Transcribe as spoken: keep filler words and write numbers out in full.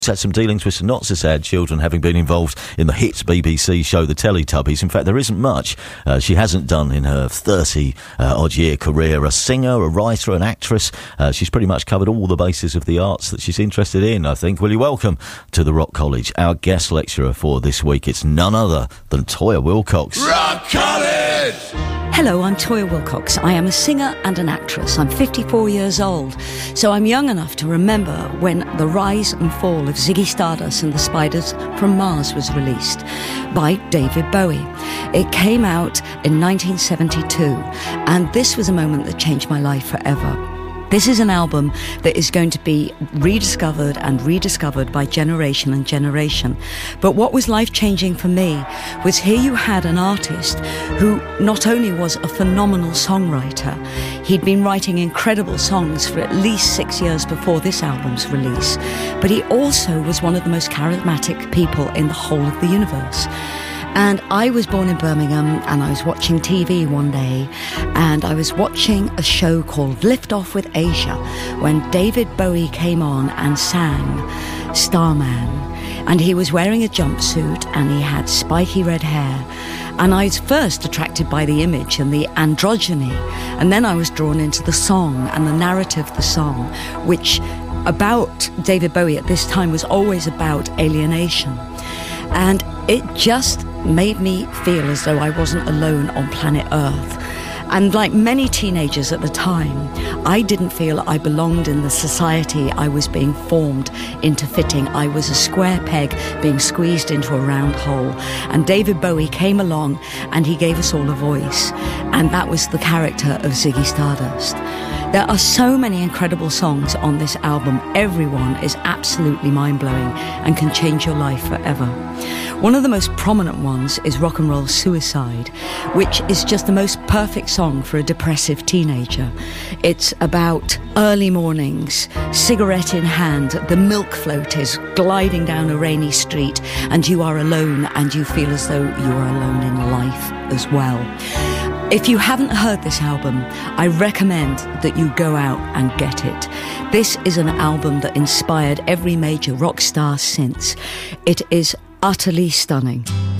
Had some dealings with some not so sad children, having been involved in the hit B B C show The Teletubbies. In fact, there isn't much uh, she hasn't done in her thirty uh, odd year career. A singer, a writer, an actress. Uh, she's pretty much covered all the bases of the arts that she's interested in, I think. Will you welcome to the Rock College our guest lecturer for this week? It's none other than Toyah Willcox. Rock College! Hello, I'm Toyah Willcox. I am a singer and an actress. I'm fifty-four years old, so I'm young enough to remember when The Rise and Fall of Ziggy Stardust and the Spiders from Mars was released by David Bowie. It came out in nineteen seventy-two, and this was a moment that changed my life forever. This is an album that is going to be rediscovered and rediscovered by generation and generation. But what was life-changing for me was here you had an artist who not only was a phenomenal songwriter, he'd been writing incredible songs for at least six years before this album's release, but he also was one of the most charismatic people in the whole of the universe. And I was born in Birmingham, and I was watching T V one day, and I was watching a show called Lift Off with Asia when David Bowie came on and sang Starman. And he was wearing a jumpsuit and he had spiky red hair. And I was first attracted by the image and the androgyny, and then I was drawn into the song and the narrative of the song, which about David Bowie at this time was always about alienation. And it just made me feel as though I wasn't alone on planet Earth. And like many teenagers at the time, I didn't feel I belonged in the society I was being formed into fitting. I was a square peg being squeezed into a round hole. And David Bowie came along and he gave us all a voice. And that was the character of Ziggy Stardust. There are so many incredible songs on this album. Everyone is absolutely mind-blowing and can change your life forever. One of the most prominent ones is Rock and Roll Suicide, which is just the most perfect song for a depressive teenager. It's about early mornings, cigarette in hand, the milk float is gliding down a rainy street, and you are alone and you feel as though you are alone in life as well. If you haven't heard this album, I recommend that you go out and get it. This is an album that inspired every major rock star since. It is utterly stunning.